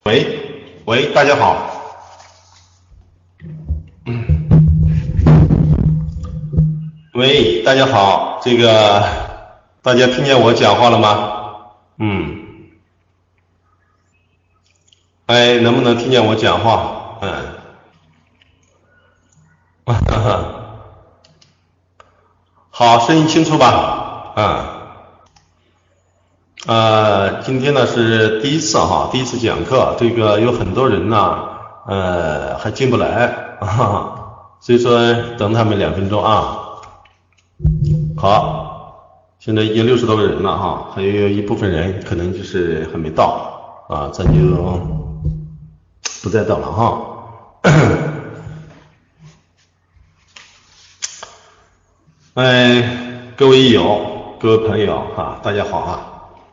喂，大家好。喂，大家好。大家听见我讲话了吗？嗯，哎，能不能听见我讲话？好，声音清楚吧？今天呢是第一次哈，第一次讲课，有很多人呢，还进不来，所以说等他们2分钟啊。好，现在已经60多个人了哈，还有一部分人可能就是还没到啊，咱就不再等了哈。各位益友，各位朋友啊，大家好啊。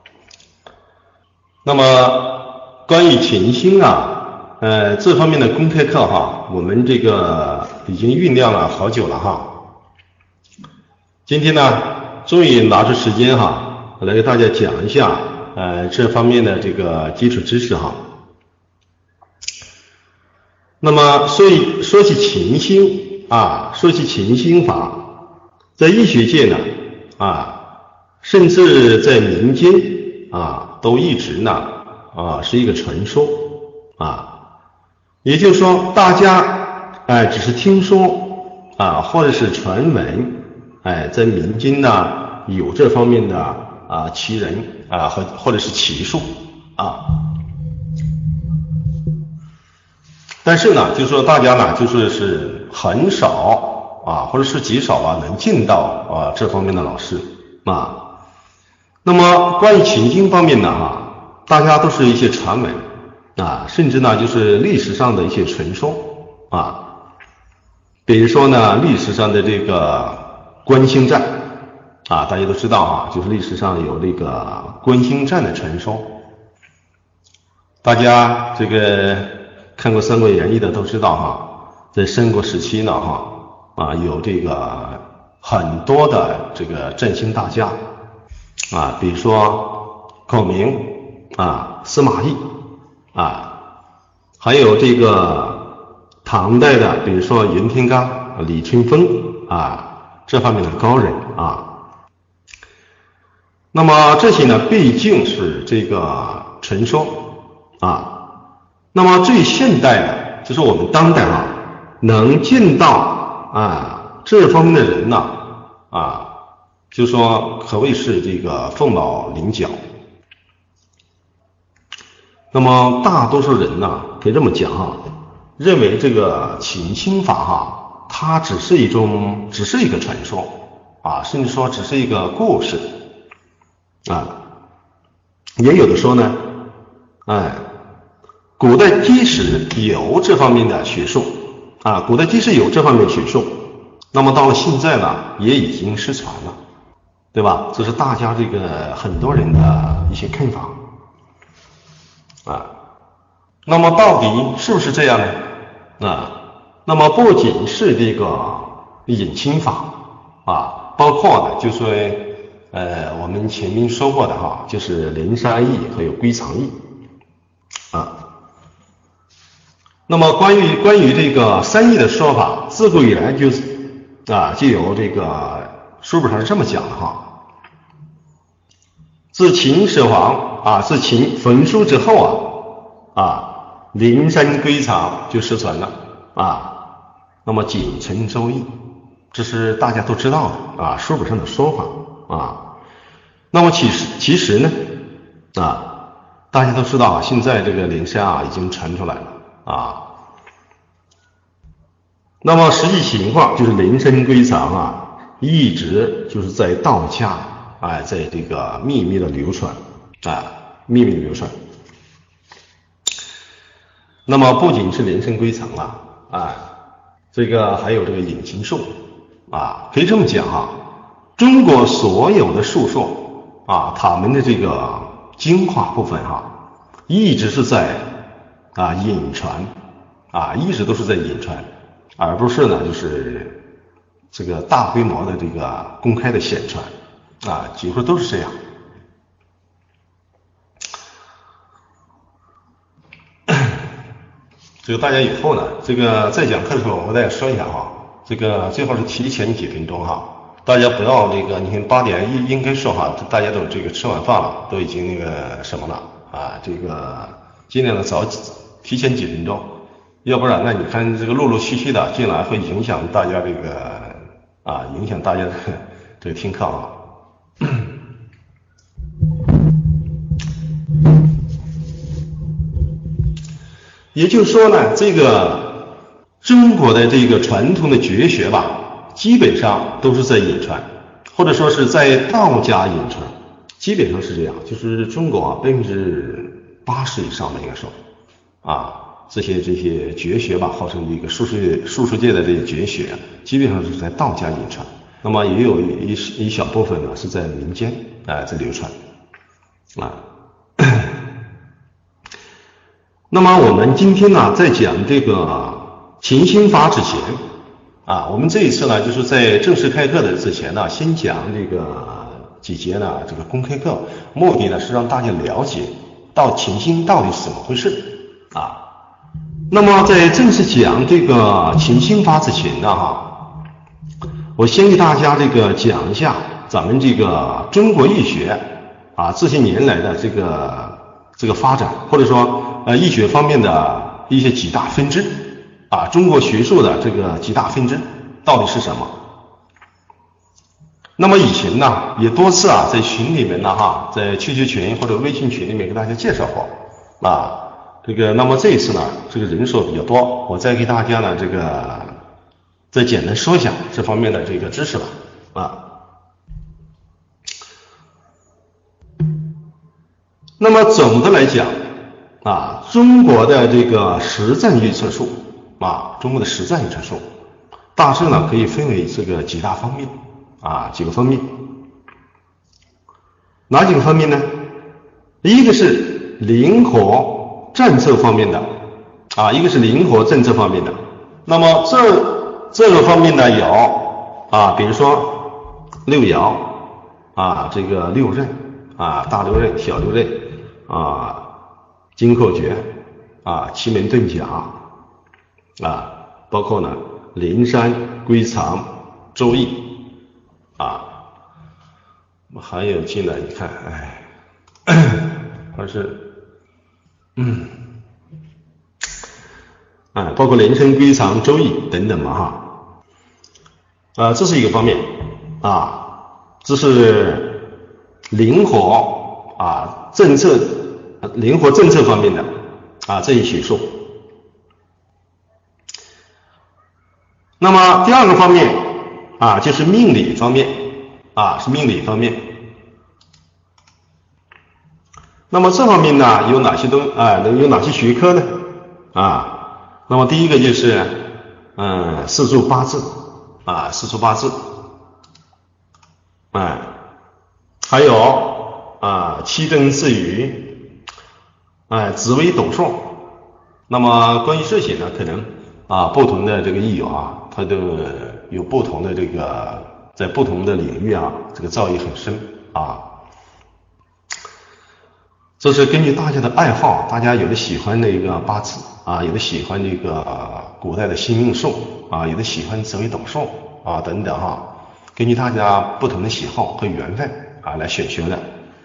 那么关于潜心啊，这方面的公开课哈，我们已经酝酿了好久了哈。今天呢，终于拿出时间哈，来给大家讲一下这方面的基础知识哈。那么说起潜心啊，说起潜心法，在医学界呢甚至在民间都一直呢是一个传说也就是说大家只是听说或者是传闻在民间呢有这方面的奇人或者是奇术但是呢就是说大家呢是很少或者是极少能见到这方面的老师那么关于潜心方面呢大家都是一些传闻甚至呢就是历史上的一些传说比如说呢历史上的观星战大家都知道就是历史上有观星战的传说，大家看过《三国演义》的都知道在三国时期呢有很多的占星大家比如说孔明司马懿还有唐代的比如说袁天罡李春风这方面的高人那么这些呢毕竟是传说那么最现代的就是我们当代能见到这方面的人呢就说可谓是凤毛麟角。那么大多数人呢可以这么讲认为潜心法它只是一个传说甚至说只是一个故事也有的说呢古代即使有这方面的学术那么到了现在呢也已经失传了，对吧？这是大家很多人的一些看法那么到底是不是这样呢那么不仅是引心法包括呢就是我们前面说过的就是灵山易还有归藏易那么关于三易的说法，自古以来就有书本上是这么讲的自秦始皇自秦焚书之后灵山归藏就失传了那么仅存周易，这是大家都知道的书本上的说法那么其实呢大家都知道现在灵山已经传出来了那么实际情况就是灵山归藏一直就是在道家在秘密的流传那么不仅是灵山归藏还有隐形术可以这么讲中国所有的术数他们的精华部分一直是在隐传一直都是在隐传，而不是呢就是大规模的公开的显传几乎都是这样这个大家以后呢，这个在讲课的时候我和大家说一下哈，这个最好是提前几分钟哈，大家不要这个，你看8点应该说哈，大家都这个吃晚饭了，都已经那个什么了啊，这个尽量的早提前几分钟，要不然呢，你看这个陆陆续续的进来会影响大家这个影响大家的这个听课啊。也就是说呢，这个中国的这个传统的绝学吧，基本上都是在隐传，或者说是在道家隐传，基本上是这样。就是中国啊，80%以上的应该说这些绝学吧，号称这个术数界的这些绝学，基本上是在道家隐传。那么也有一小部分呢是在民间在流传那么我们今天呢，在讲这个勤心法之前我们这一次呢，就是在正式开课的之前呢，先讲这个几节呢这个公开课，目的呢是让大家了解到勤心到底是怎么回事那么在正式讲这个勤心法之前呢我先给大家这个讲一下咱们这个中国医学这些年来的这个发展，或者说医学方面的一些几大分支中国学术的这个几大分支到底是什么？那么以前呢也多次在群里面呢在QQ群或者微信群里面给大家介绍过那么这一次呢这个人数比较多，我再给大家呢这个再简单说一下这方面的这个知识吧那么总的来讲中国的这个实战预测术中国的实战预测术大致呢可以分为这个几大方面几个方面。哪几个方面呢？一个是灵活政策方面的一个是灵活政策方面的。那么这个方面呢有比如说六爻这个六壬大六壬、小六壬金扣诀奇门遁甲包括呢灵山、归藏、周易还有进来你看还是包括灵山、归藏、周易等等这是一个方面这是灵活政策方面的这一学术。那么第二个方面就是命理方面是命理方面。那么这方面呢有哪些有哪些学科呢那么第一个就是四柱八字四柱八字还有七灯四余紫微斗数。那么关于这些呢可能不同的这个益友它都有不同的这个在不同的领域这个造诣很深这是根据大家的爱好，大家有的喜欢那个八字有的喜欢这个古代的星命术有的喜欢紫微斗数等等根据大家不同的喜好和缘分来选学的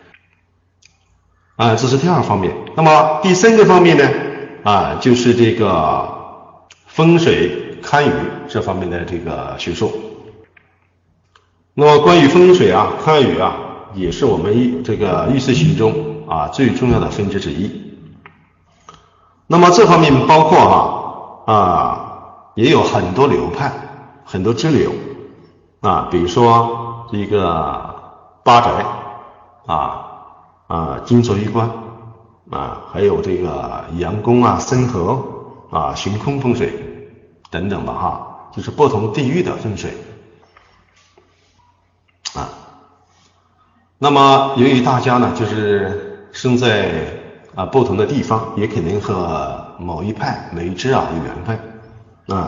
这是第二方面。那么第三个方面呢就是这个风水堪舆这方面的这个学术。那么关于风水堪舆也是我们这个预测学中最重要的分支之一。那么这方面包括也有很多流派，很多支流比如说这个八宅金左玉观还有这个阳宫森河悬空风水等等吧就是不同地域的风水那么由于大家呢就是生在不同的地方，也可能和某一派某一支有缘分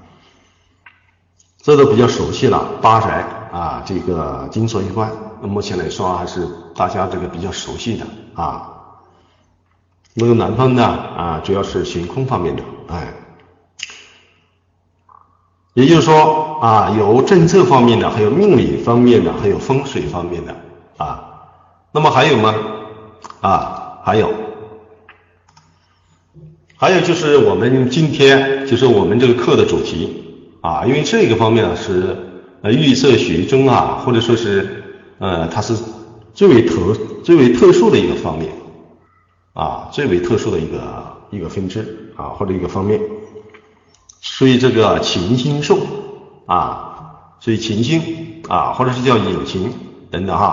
这都比较熟悉了。八宅这个金左玉观目前来说还是大家这个比较熟悉的那个南方呢主要是悬空方面的也就是说有政策方面的，还有命理方面的，还有风水方面的那么还有吗？还有就是我们今天就是我们这个课的主题因为这个方面呢是预测学中或者说是它是最为特殊的一个方面最为特殊的一个分支或者一个方面。所以这个擎星术所以擎星或者是叫引擎等等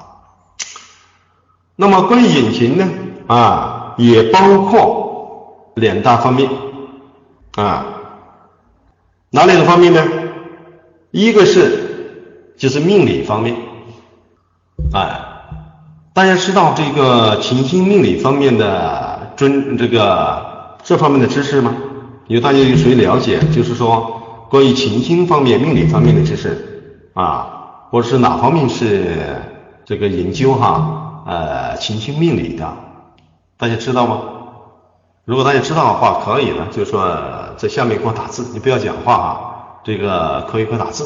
那么关于引擎呢也包括两大方面哪两个方面呢？一个就是命理方面大家知道这个擎星命理方面的这方面的知识吗？大家有谁了解就是说关于擎星方面命理方面的知识或者是哪方面是这个研究擎星命理的，大家知道吗？如果大家知道的话，可以呢就是说在下面给我打字，你不要讲话这个可以给我打字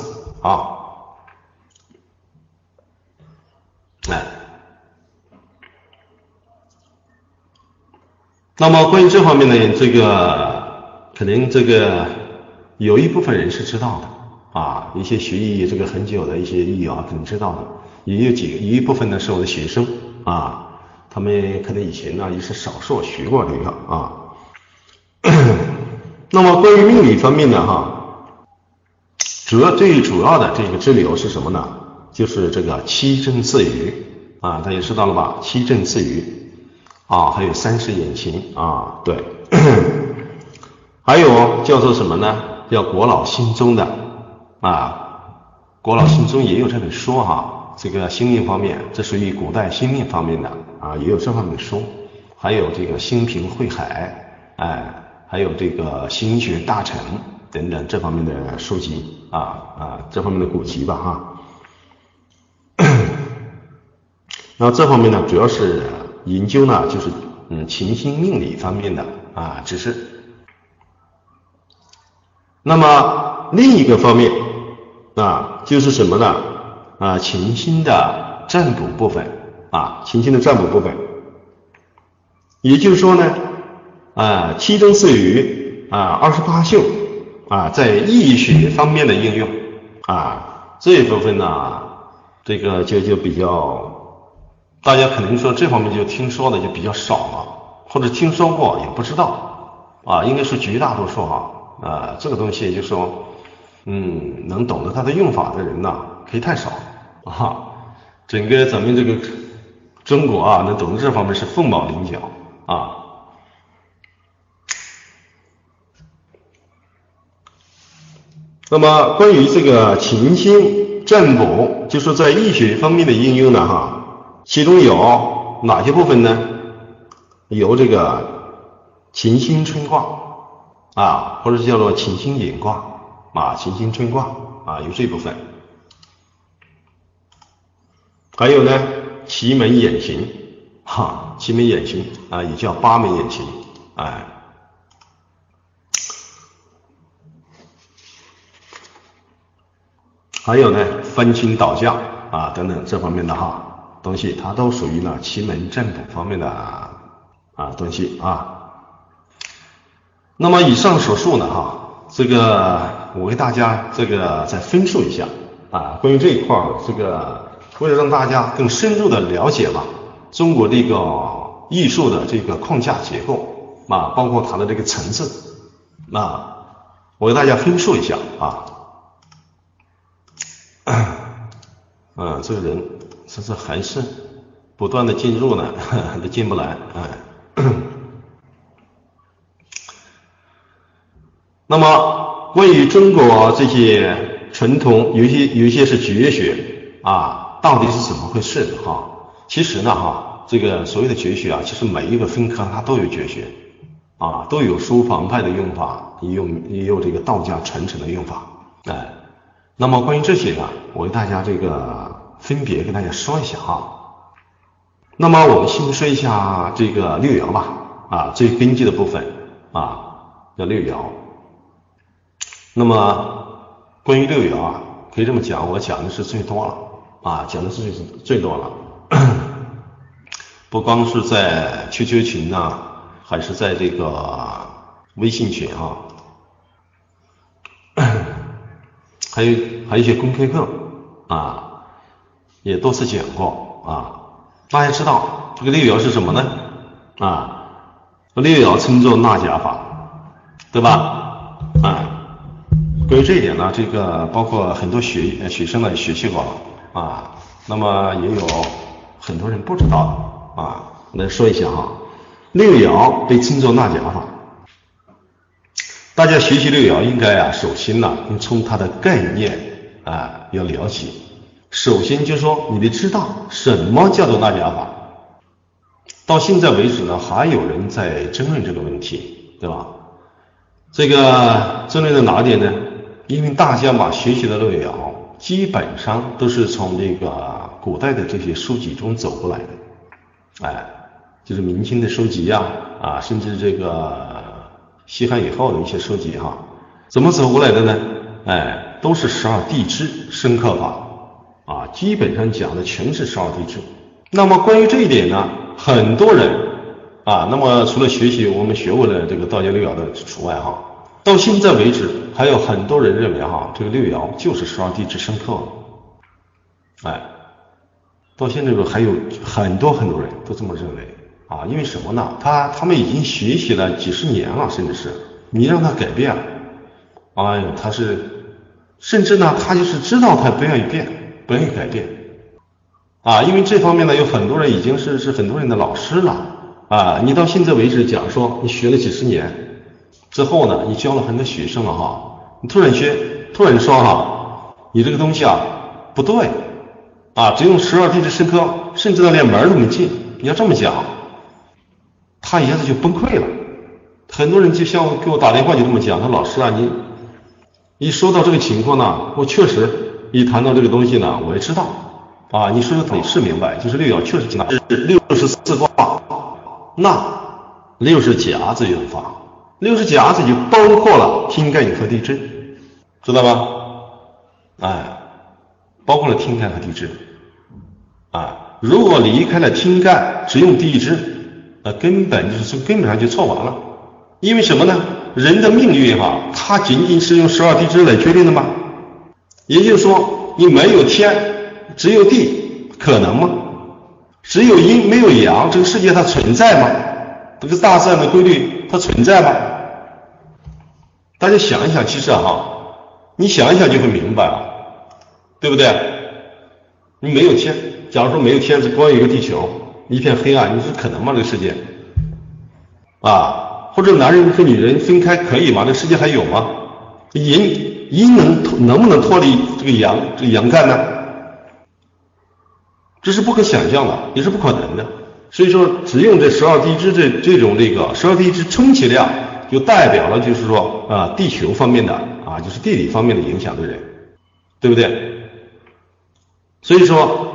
那么关于这方面的这个可能这个有一部分人是知道的一些学艺这个很久的一些艺友可能知道的，也有一部分呢是我的学生他们可能以前呢也是少数学过这个那么关于命理方面呢最主要的这个支流是什么呢？就是这个七正四余大家知道了吧？七正四余还有30眼擎对还有叫做什么呢？叫国老心中的国老心中也有这本书这个心命方面，这属于古代心命方面的也有这方面的书，还有这个心平会海还有这个心学大成等等这方面的书籍这方面的古籍吧然后这方面呢主要是研究呢就是擎星命理方面的知识。那么另一个方面就是什么呢？擎星的占卜部分擎星的占卜部分，也就是说呢七正四余28宿在易学方面的应用这一部分呢这个就比较大家可能说这方面就听说的就比较少了，或者听说过也不知道应该是绝大多数这个东西就是说能懂得它的用法的人可以太少整个咱们这个中国能懂得这方面是凤毛麟角那么关于这个擎星占卜，就是在易学方面的应用呢其中有哪些部分呢？有这个擎星春卦或者是叫做擎星引卦擎星春卦有这部分。还有呢奇门眼形奇门眼形也叫八门眼形还有呢翻青倒将等等这方面的东西，它都属于呢奇门占卜方面的东西那么以上所述呢这个我给大家这个再分述一下关于这一块这个为了让大家更深入的了解中国这个艺术的这个框架结构包括它的这个层次我给大家分述一下这个人这是还是不断的进入呢都进不来那么关于中国这些传统有一些是绝学到底是怎么回事其实呢这个所谓的绝学其实每一个分科它都有绝学都有书房派的用法，也有这个道家传承的用法那么关于这些呢我给大家这个分别跟大家说一下那么我们先说一下这个六爻吧最根基的部分叫六爻。那么关于六爻啊，可以这么讲，我讲的是最多了啊，讲的是最多了。不光是在 QQ 群呐，还是在这个微信群啊，还有一些公开课啊，也多次讲过啊。大家知道这个六爻是什么呢？啊，六爻称作纳甲法，对吧？关于这一点呢，这个包括很多学生呢也学习过了啊，那么也有很多人不知道的啊。来说一下哈，六爻被称作纳甲法。大家学习六爻应该啊，首先呢，从它的概念啊要了解。首先就是说，你得知道什么叫做纳甲法。到现在为止呢，还有人在争论这个问题，对吧？这个争论在哪点呢？因为大家嘛学习的六爻基本上都是从这个古代的这些书籍中走过来的，就是明清的书籍啊，甚至这个西汉以后的一些书籍哈，怎么走过来的呢？都是12地支生克法啊，基本上讲的全是12地支。那么关于这一点呢，很多人啊，那么除了学习我们学过的这个道家六爻的除外哈，到现在为止还有很多人认为哈，这个六爻就是12地支生克，到现在还有很多人都这么认为啊，因为什么呢？他们已经学习了几十年了，甚至是你让他改变，他是甚至呢，他就是知道他不愿意变，不愿意改变啊，因为这方面呢，有很多人已经是很多人的老师了啊。你到现在为止讲说你学了几十年之后呢，你教了很多学生了哈，你突然说哈，你这个东西啊不对啊，只用12地支生克，甚至呢连门都没进，你要这么讲，他一下子就崩溃了。很多人就像给我打电话就这么讲，他老师啊，你一说到这个情况呢，我确实一谈到这个东西呢，我也知道啊，你说的你是明白，就是六爻确实是64卦，那六是甲子运法，六是甲子就包括了天干和地支，知道吧？包括了天干和地支如果离开了天干，只用地支，那根本上就错完了。因为什么呢？人的命运它仅仅是用12地支来决定的吗？也就是说，你没有天，只有地，可能吗？只有阴没有阳，这个世界它存在吗？这个大自然的规律它存在吗？大家想一想，其实你想一想就会明白对不对？你没有天，假如说没有天，只光有一个地球，一片黑暗，你说可能吗？这个世界或者男人和女人分开可以吗？这个世界还有吗？阴能不能脱离这个阳干呢？这是不可想象的，也是不可能的。所以说，只用这12地支这种12地支充其量就代表了就是说地球方面的就是地理方面的影响的人，对不对？所以说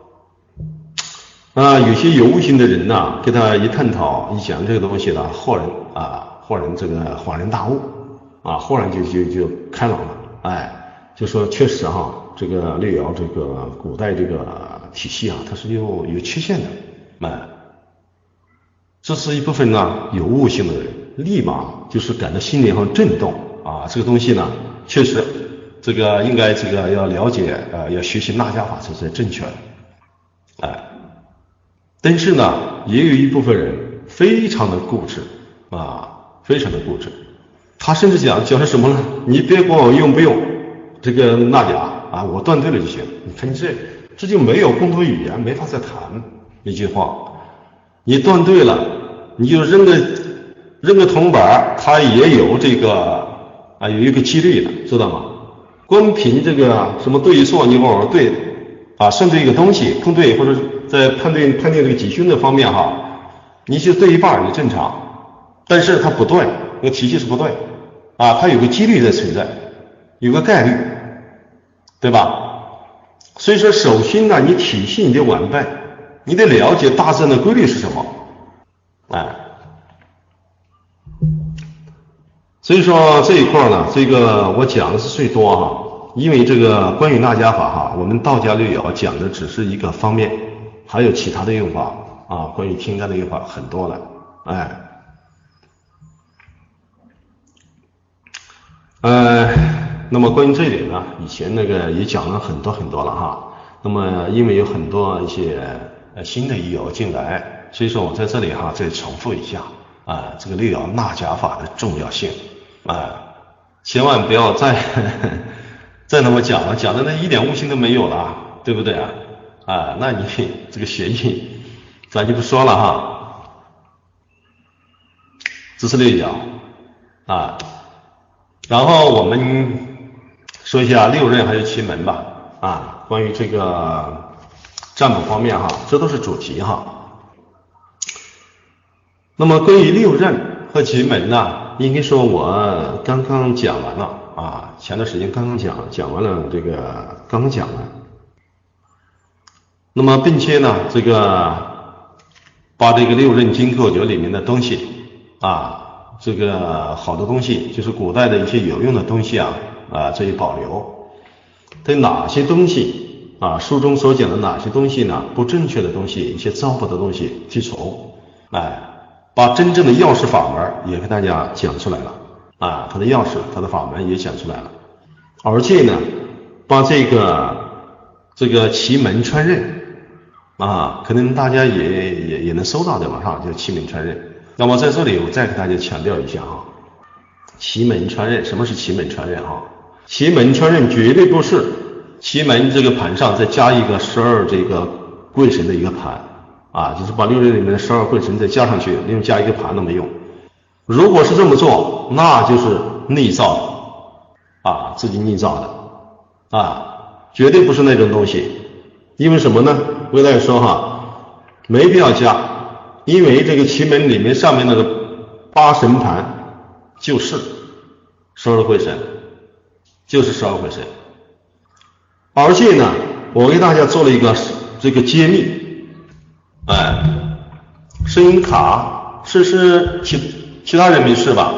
有些有悟性的人呢，给他一探讨一讲这个东西呢，豁然这个恍然大悟豁然就开朗了，就说确实这个六爻这个古代这个体系它是有缺陷的，这是一部分呢有悟性的人立马就是感到心灵上震动这个东西呢确实这个应该这个要了解要学习纳甲法才是正确的，但是呢也有一部分人非常的固执非常的固执，他甚至讲是什么呢？你别管我用不用这个纳甲我断对了就行。你看这就没有共同语言，没法再谈一句话。你断对了，你就扔个铜板，它也有这个有一个几率的，知道吗？光凭这个什么对与错，你往往对算对一个东西空对，或者在判定这个吉凶的方面你就对一半也正常，但是它不对，那个体系是不对它有个几率在存在，有个概率，对吧？所以说首先呢，你体系你得完备，你得了解大自然的规律是什么所以说这一块呢，这个我讲的是最多哈，因为这个关于纳加法哈，我们道家六爻讲的只是一个方面，还有其他的用法啊，关于天干的用法很多的，那么关于这一点呢，以前那个也讲了很多了哈。那么因为有很多一些新的益爻进来，所以说我在这里哈再重复一下这个六爻纳加法的重要性千万不要再那么讲了，讲的那一点悟性都没有了，对不对那你这个学艺咱就不说了哈。这是六爻然后我们说一下六壬还有奇门吧关于这个占卜方面哈，这都是主题哈。那么关于六壬和奇门呢，应该说我刚刚讲完了前段时间刚刚讲完了这个刚刚讲完。那么并且呢，这个把这个六壬金扣九里面的东西这个好的东西，就是古代的一些有用的东西这一保留。对哪些东西书中所讲的哪些东西呢？不正确的东西，一些糟粕的东西去除，把真正的钥匙法门也给大家讲出来了它的钥匙，它的法门也讲出来了。而且呢，把这个奇门穿壬可能大家也能搜到的嘛就奇门穿壬。那么在这里我再给大家强调一下奇门穿壬，什么是奇门穿壬奇门穿壬绝对不是奇门这个盘上再加一个12这个贵神的一个盘就是把六壬里面的12贵神再加上去，另外加一个盘都没用。如果是这么做，那就是内造的自己内造的绝对不是那种东西。因为什么呢？我跟大家说没必要加，因为这个奇门里面上面那个八神盘就是12贵神，就是12贵神。而且呢，我给大家做了一个这个揭秘声音卡是其他人没事吧？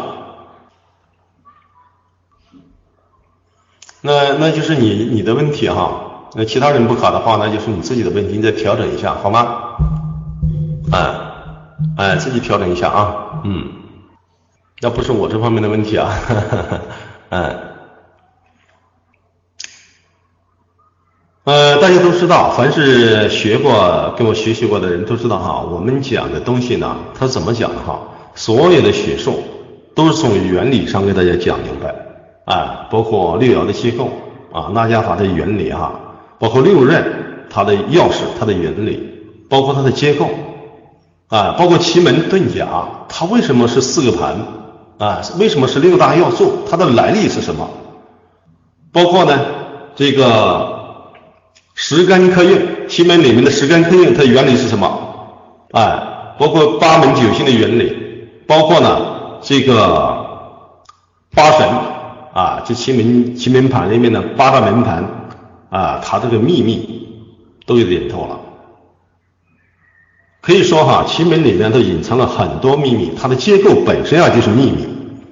那就是你的问题那其他人不卡的话，那就是你自己的问题，你再调整一下好吗？自己调整一下那不是我这方面的问题大家都知道，凡是学过跟我学习过的人都知道我们讲的东西呢，它怎么讲的所有的学术都是从原理上给大家讲明白包括六爻的结构纳加法的原理包括六壬它的钥匙，它的原理，包括它的结构包括奇门遁甲它为什么是4个盘为什么是6大要素，它的来历是什么，包括呢这个十干科运，奇门里面的十干科运它的原理是什么包括八门九星的原理，包括呢这个八神这奇门盘里面的8大门盘它这个秘密都有点透了。可以说奇门里面都隐藏了很多秘密，它的结构本身就是秘密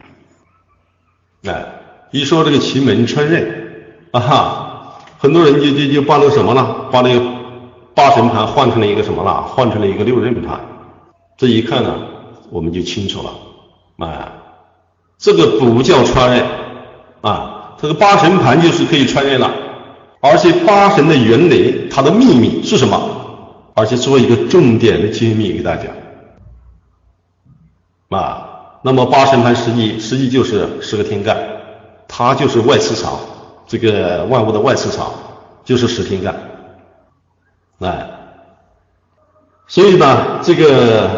一说这个奇门穿壬很多人就把那个什么了，把那个八神盘换成了一个什么了，换成了一个六壬盘。这一看呢我们就清楚了这个不叫穿壬这个八神盘就是可以穿壬了，而且八神的原理它的秘密是什么，而且做一个重点的揭秘给大家那么八神盘实际就是10个天干，它就是外磁场，这个万物的外磁场就是10天干所以呢这个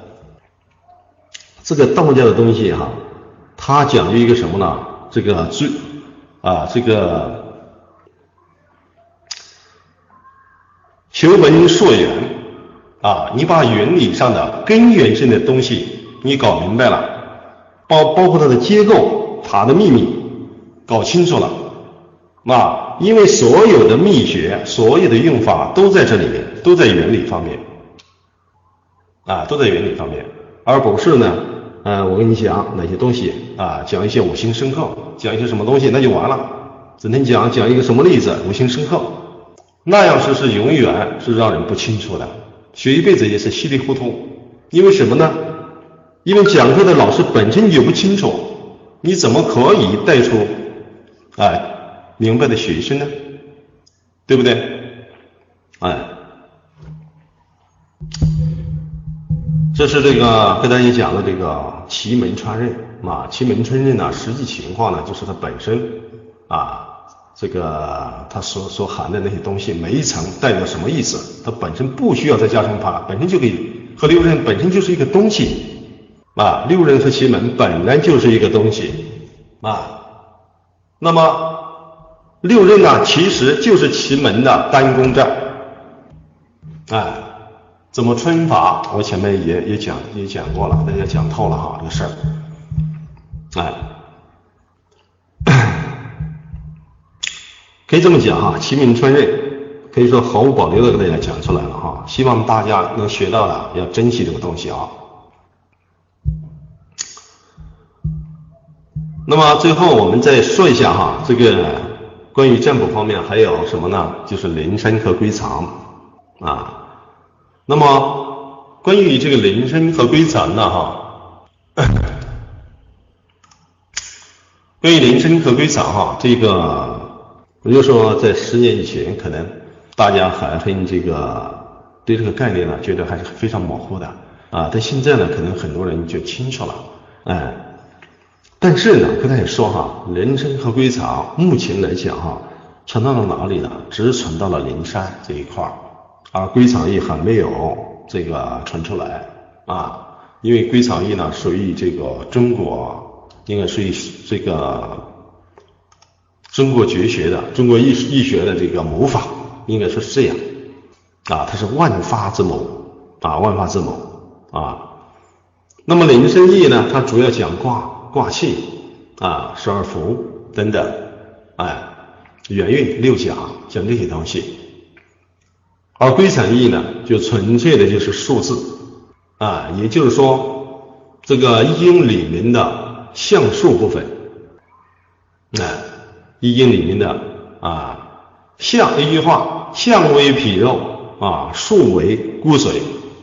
道家的东西它讲究一个什么呢，这个求本溯源你把原理上的根源性的东西你搞明白了，包括它的结构，它的秘密搞清楚了因为所有的秘诀，所有的用法都在这里面，都在原理方面都在原理方面，而不是呢我跟你讲哪些东西啊，讲一些五行生克，讲一些什么东西，那就完了。整天讲一个什么例子，五行生克，那样是永远是让人不清楚的，学一辈子也是稀里糊涂。因为什么呢？因为讲课的老师本身就不清楚，你怎么可以带出明白的学生呢？对不对？这是这个跟大家讲的这个奇门穿刃啊，奇门穿刃呢，实际情况呢，就是它本身这个它所含的那些东西，每一层代表什么意思，它本身不需要再加上它，本身就可以和六刃本身就是一个东西六刃和奇门本来就是一个东西那么六刃呢，其实就是奇门的单宫战怎么穿法，我前面也讲过了，大家讲透了哈，这个事儿可以这么讲哈，奇门穿刃可以说毫无保留的给大家讲出来了哈，希望大家能学到的要珍惜这个东西啊。那么最后我们再说一下哈，这个关于占卜方面还有什么呢？就是灵山和归藏那么关于这个灵山和归藏呢关于灵山和归藏这个我就说在10年以前，可能大家还很这个对这个概念呢觉得还是非常模糊的但现在呢可能很多人就清楚了但是呢跟大家说灵山和归藏目前来讲传到了哪里呢？只传到了灵山这一块而归藏易还没有这个传出来因为归藏易呢属于这个中国，应该属于这个中国绝学的中国易学的这个谋法，应该说是这样它是万发之谋万发之谋那么灵山易呢，它主要讲卦气12符等等元运六甲，讲这些东西。而归藏易呢，就纯粹的就是数字也就是说这个易经里面的象数部分易经里面的象，一句话，象为皮肉数为骨髓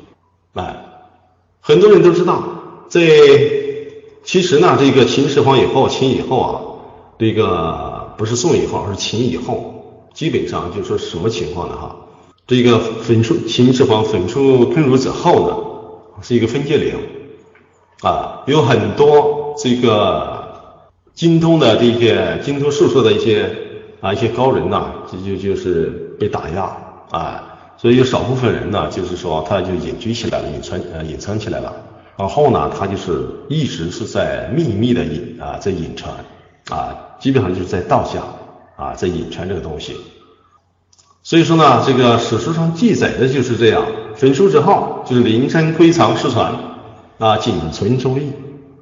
很多人都知道，其实呢这个秦始皇以后，秦以后这个不是宋以后，而是秦以后，基本上就说什么情况呢这个秦始皇焚书坑儒之后呢，是一个分界岭有很多这个精通术数的一些高人就是被打压所以有少部分人呢，就是说他就隐居起来了，隐藏起来了，然后呢他就是一直是在秘密的在隐传基本上就是在道家在隐传这个东西。所以说呢，这个史书上记载的就是这样，焚书之后就是灵山归藏失传仅存周易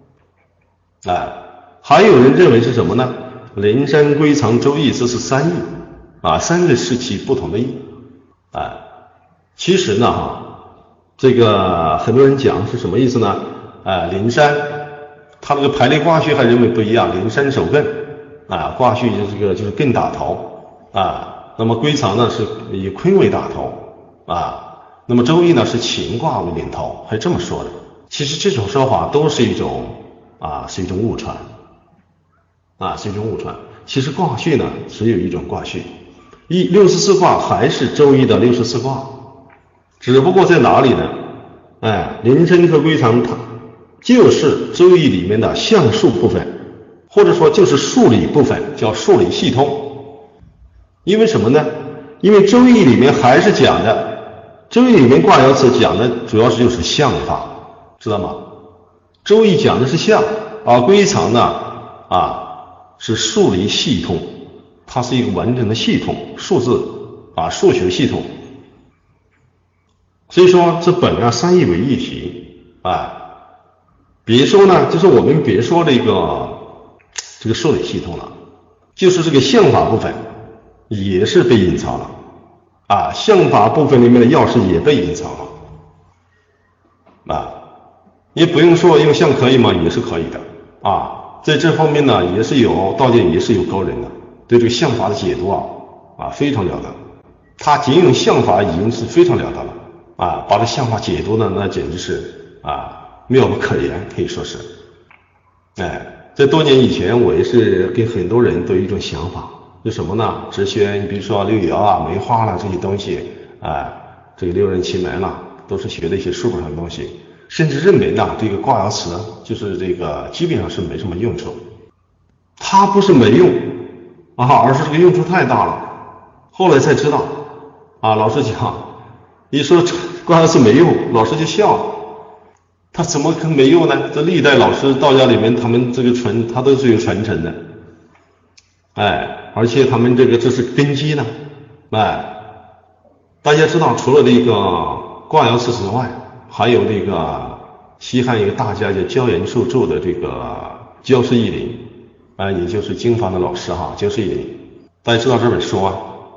还有人认为是什么呢？灵山归藏周易这是三易三个时期不同的易其实呢这个很多人讲是什么意思呢？灵山它那个排列卦序还认为不一样，灵山守艮卦序就是艮打头那么归藏呢是以坤为大头那么周易呢是乾卦为领头，还这么说的。其实这种说法都是一种误传是一种误传。其实卦序呢只有一种卦序，64卦还是周易的64卦，只不过在哪里呢？灵山和归藏它就是周易里面的象数部分，或者说就是数理部分，叫数理系统。因为什么呢？因为周易里面还是讲的，周易里面卦爻辞讲的主要就是象法，知道吗？周易讲的是象归藏呢是数理系统，它是一个完整的系统，数字数学系统。所以说这本三易为一体别说呢，就是我们别说这个数理系统了，就是这个象法部分也是被隐藏了象法部分里面的钥匙也被隐藏了也不用说用相可以吗？也是可以的啊。在这方面呢，也是有道家也是有高人的，对这个相法的解读非常了得。他仅用相法已经是非常了得了啊，把这相法解读的那简直是妙不可言，可以说是。在多年以前，我也是跟很多人都有一种想法，就什么呢？只学你比如说六爻梅花啦这些东西这个六壬奇门啦，都是学的一些书本上的东西，甚至认为呢，这个卦爻辞就是这个基本上是没什么用处。它不是没用而是这个用处太大了。后来才知道老师讲，一说卦爻辞没用，老师就笑了。他怎么可能没用呢？这历代老师道家里面，他们这个他都是有传承的，而且他们这是根基呢，大家知道，除了这个卦爻辞之外，还有这个西汉一个大家叫焦延寿著的这个焦氏义林也就是经房的老师焦氏义林，大家知道这本书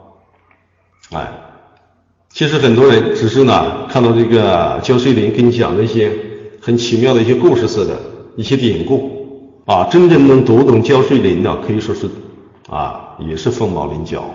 其实很多人只是呢看到这个焦氏义林跟你讲的一些很奇妙的一些故事似的一些典故真正能读懂焦氏义林呢，可以说是也是凤毛麟角。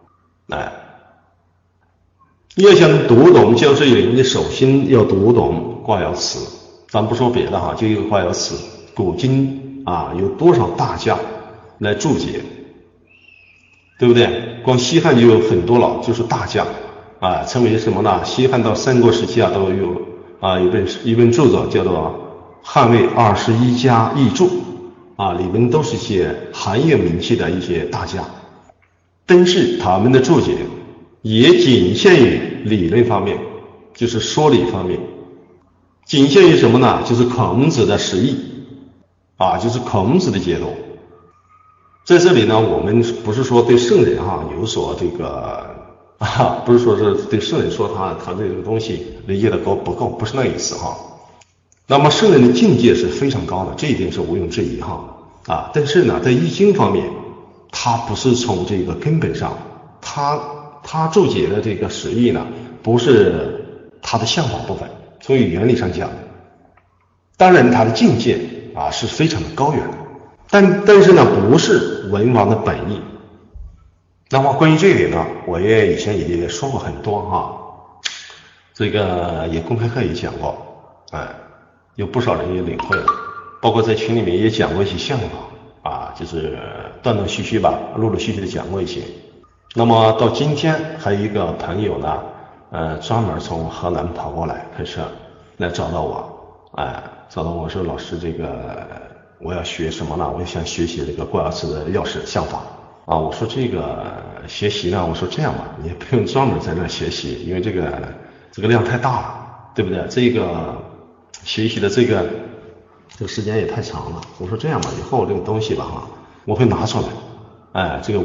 要想读懂焦氏义林，你首先要读懂卦爻辞。咱不说别的就一个卦爻辞，古今有多少大家来注解，对不对？光西汉就有很多了，就是大家称为什么呢？西汉到三国时期都有一本著作叫做《汉魏21家译注》里面都是一些含有名气的一些大家，但是他们的注解也仅限于理论方面，就是说理方面，仅限于什么呢？就是孔子的释义就是孔子的解读。在这里呢，我们不是说对圣人有所这个不是说是对圣人说他对这个东西理解的不够，不是那意思那么圣人的境界是非常高的，这一点是毋庸置疑但是呢，在易经方面，他不是从这个根本上，他注解的这个释义呢，不是他的相法部分，从原理上讲，当然他的境界是非常的高远，但是呢，不是文王的本意。那么关于这一点呢，我以前也说过很多这个也公开课也讲过，有不少人也领会了，包括在群里面也讲过一些相法就是断断续续吧，陆陆续续的讲过一些。那么到今天还有一个朋友呢，专门从河南跑过来开车来找到我，说老师，这个我要学什么呢？我想学习这个卦爻辞的钥匙相法我说这个学习呢，我说这样吧，你也不用专门在那学习，因为这个量太大了，对不对？这个学习的这个时间也太长了。我说这样吧，以后这个东西吧我会拿出来，这个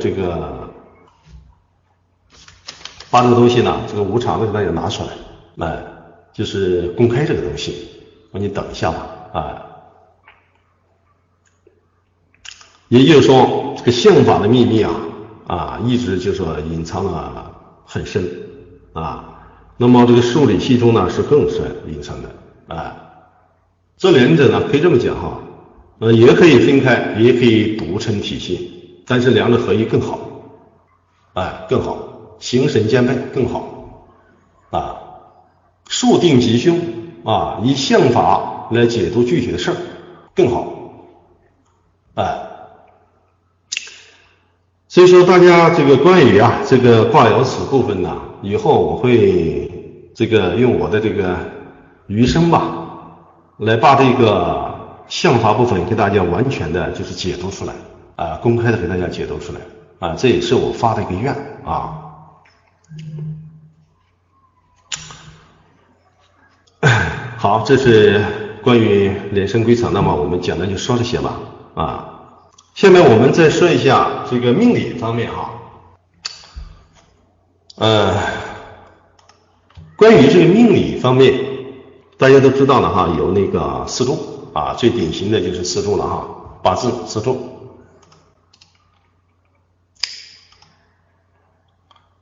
把这个东西呢，这个无常的给大家拿出来，就是公开这个东西。我说你等一下吧，也就是说，这个相法的秘密一直就说隐藏的很深那么这个数理系中呢是更深隐藏的这两者呢可以这么讲也可以分开，也可以独成体系，但是两者合一更好更好，形神兼备更好数定吉凶以相法来解读具体的事儿更好所以说大家这个关于这个卦爻辞部分呢，以后我会这个用我的这个余生吧，来把这个相法部分给大家完全的就是解读出来公开的给大家解读出来这也是我发的一个愿好，这是关于人生规则，那么我们简单就说这些吧下面我们再说一下这个命理方面关于这个命理方面，大家都知道了有那个四柱最典型的就是四柱了八字四柱。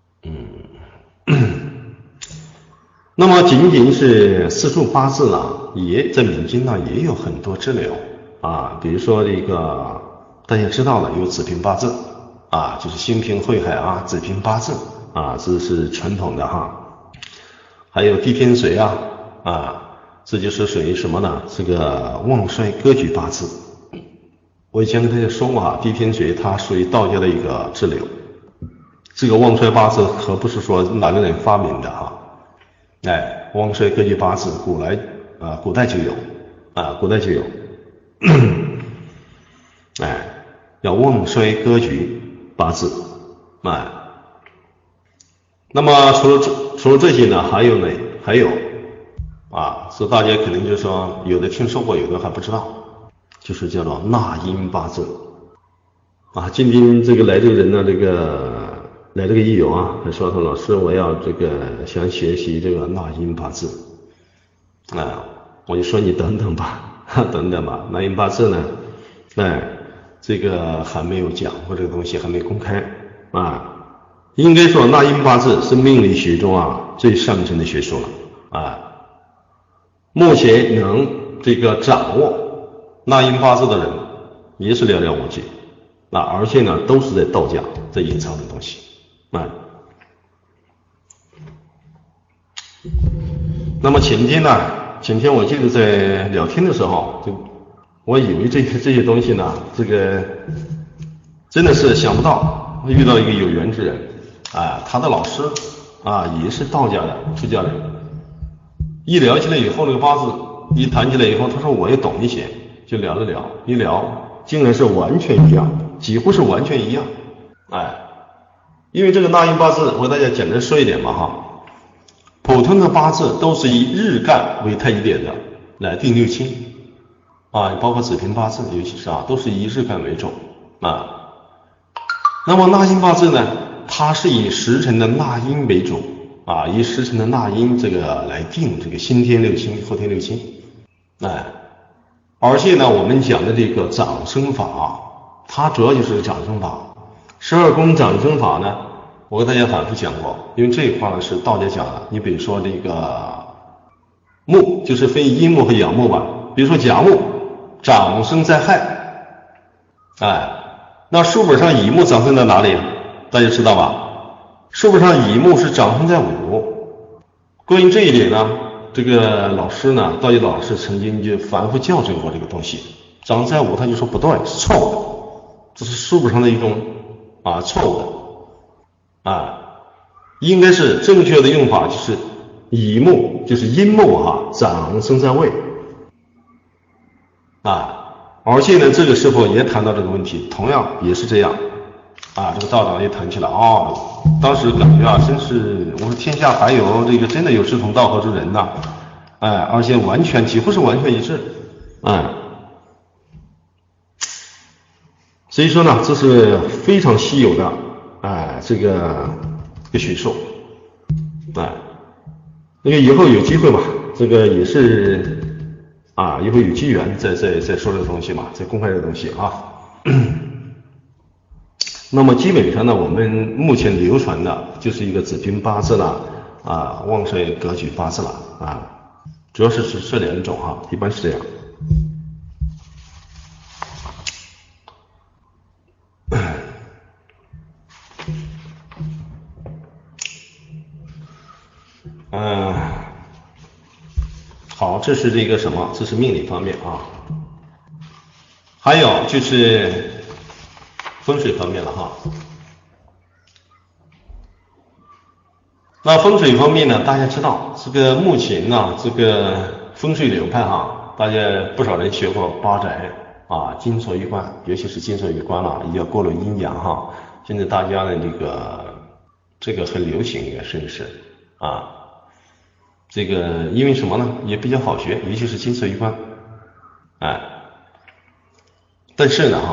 那么仅仅是四柱八字也在民间呢也有很多支流啊，比如说这个大家知道了有子平八字啊，就是兴平会海啊，子平八字啊，这是传统的哈。还有地天髓啊，这就是属于什么呢？这个旺衰割据八字。我以前跟大家说过啊，地天髓它属于道家的一个支流。这个旺衰八字可不是说哪个人发明的哈，旺衰割据八字古代就有啊，古代就有，要旺衰割据八字，那么除了这些呢，还有所以大家肯定就说有的听说过，有的还不知道，就是叫做纳音八字啊。今天这个来这个人呢，来这个益友啊，他说老师我要想学习这个纳音八字我就说你等等吧，纳音八字呢，这个还没有讲过，这个东西还没公开应该说纳音八字是命理学中最上层的学术了目前能掌握纳音八字的人也是寥寥无几而且呢都是在道家在隐藏的东西那么前天我记得在聊天的时候，我以为这些东西呢，真的是想不到遇到一个有缘之人他的老师也是道家的出家人，一聊起来以后，那个八字一谈起来以后，他说我也懂一些，就聊了聊，一聊竟然是完全一样，几乎是完全一样因为这个纳音八字我给大家简单说一点吧普通的八字都是以日干为太极点的来定六亲包括子平八字，尤其是都是以日干为重那么纳音八字呢，它是以时辰的纳音为主以时辰的纳音来定先天六亲后天六亲而且呢我们讲的这个长生法它主要就是长生法，12宫长生法呢我跟大家反复讲过，因为这一块呢是道家讲的。你比如说木就是分阴木和阳木吧，比如说甲木长生在亥那书本上乙木长生在哪里大家知道吧？书本上乙木是长生在午。关于这一点呢，这个老师呢，道家老师曾经就反复校正过这个东西。长生在午他就说不对，是错误的，这是书本上的一种错误的应该是正确的用法就是乙木就是阴木长生在未而且呢这个师傅也谈到这个问题，同样也是这样这个道长也谈起来当时感觉真是我说天下还有真的有志同道合之人而且几乎是完全一致所以说呢这是非常稀有的这个学术以后有机会吧，也是以后有机缘再说这个东西嘛，再公开这个东西那么基本上呢，我们目前流传的就是一个子平八字了旺衰割据八字了主要是这两种一般是这样。好，这是什么？这是命理方面还有就是风水方面了那风水方面呢，大家知道目前呢风水流派大家不少人学过八宅金锁玉关，尤其是金锁玉关也要过了阴阳现在大家的这个很流行，应该是因为什么呢？也比较好学，尤其是金锁玉关但是呢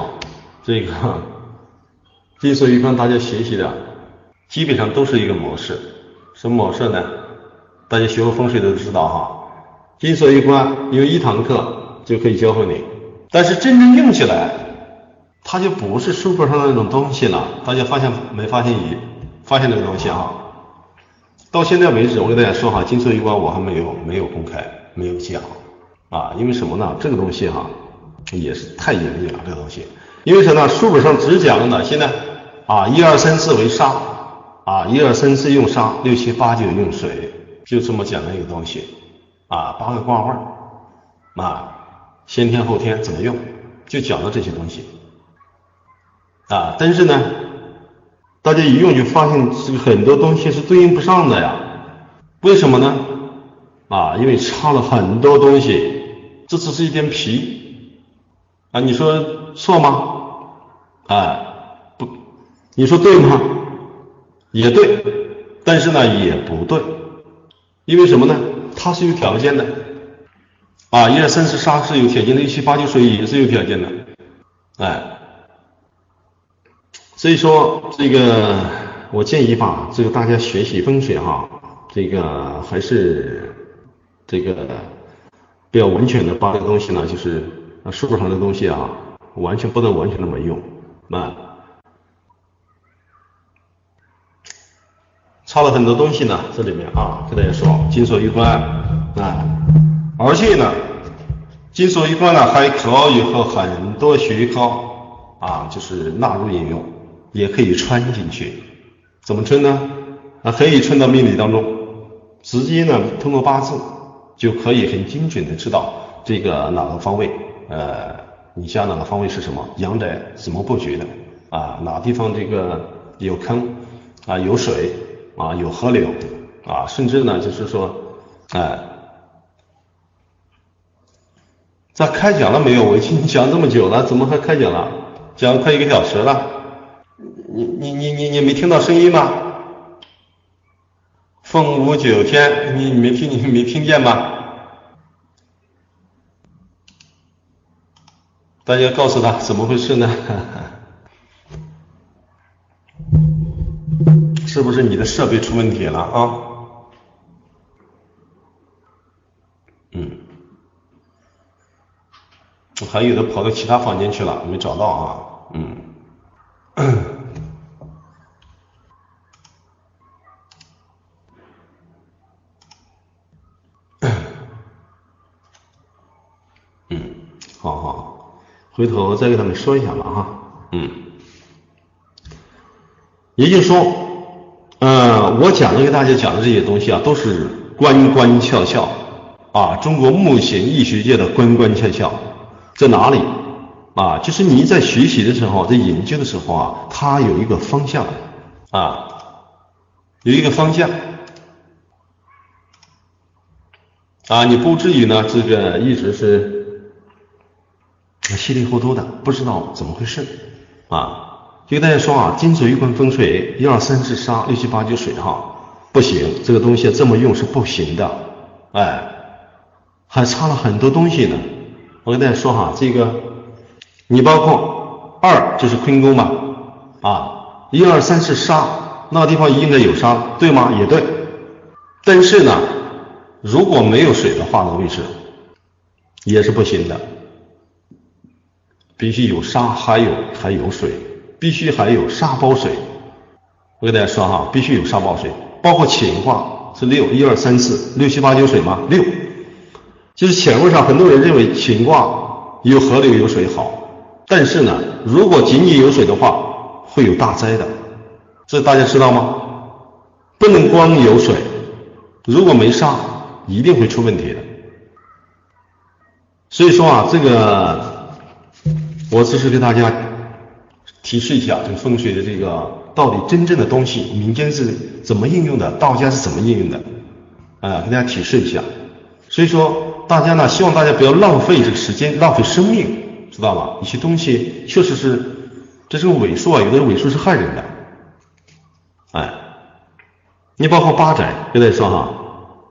金锁玉关大家学习的基本上都是一个模式。什么模式呢？大家学过风水都知道金锁玉关有一堂课就可以教会你，但是真正用起来它就不是书本上的那种东西了。大家发现这个东西到现在为止，我跟大家说金锁玉关我还没有公开，没有讲啊，因为什么呢？这个东西哈也是太隐秘了，这个东西。因为什么呢？书本上只讲了哪些呢？啊，1、2、3、4为沙，啊，1、2、3、4用沙，6、7、8、9用水，就这么讲的一个东西。啊，8个卦位，啊，先天后天怎么用，就讲了这些东西。啊，但是呢，大家一用就发现这个很多东西是对应不上的呀。为什么呢？啊，因为差了很多东西，这只是一点皮。啊，你说错吗？啊，不，你说对吗？也对，但是呢也不对，因为什么呢？它是有条件的。啊，1、2、3、4沙是有条件的，6、7、8、9水也是有条件的。哎，所以说这个我建议吧，这个大家学习风水哈，这个还是这个不要完全的把这个东西呢，就是书本上的东西啊，完全不能完全的没用。啊，差了很多东西呢，这里面啊，跟大家说金锁玉关啊，而且呢，金锁玉关呢还可以和很多学科啊，就是纳入应用，也可以穿进去。怎么穿呢？啊，可以穿到命理当中，直接呢通过八字就可以很精准的知道这个哪个方位，你家哪个方位是什么，阳宅怎么布局的啊，哪地方这个有坑啊，有水啊，有河流啊，甚至呢就是说，这开讲了没有？我已经讲这么久了，怎么还开讲了？讲了快1个小时了，你没听到声音吗？凤舞9天，你没听见吗？大家告诉他怎么回事呢？是不是你的设备出问题了啊？还有的跑到其他房间去了，没找到啊。好，回头再给他们说一下吧哈。也就是说，我给大家讲的这些东西啊，都是关关窍窍啊，中国目前易学界的关关窍窍在哪里啊？就是你在学习的时候，在研究的时候啊，它有一个方向啊，有一个方向啊，你不至于呢这个一直是稀里糊涂的，不知道怎么回事啊。就跟大家说啊，金锁玉关风水1、2、3是沙，6、7、8、9水哈，不行，这个东西这么用是不行的，还差了很多东西呢。我跟大家说哈，这个你包括2就是坤宫嘛，啊，1、2、3是沙，那个地方应该有沙，对吗？也对。但是呢，如果没有水的话，那个位置也是不行的，必须有沙，还有水。必须还有沙包水，我给大家说哈，必须有沙包水，包括乾卦是6，1、2、3、4，6、7、8、9水吗？6，就是乾卦上很多人认为乾卦有河流有水好，但是呢，如果仅仅有水的话，会有大灾的，这大家知道吗？不能光有水，如果没沙，一定会出问题的。所以说啊，这个我只是给大家提示一下这个风水的这个到底真正的东西，民间是怎么应用的，道家是怎么应用的，给大家提示一下。所以说大家呢，希望大家不要浪费这个时间，浪费生命，知道吧？一些东西确实是，这种伪术啊，有的伪术是害人的。你包括八宅，跟大家说哈，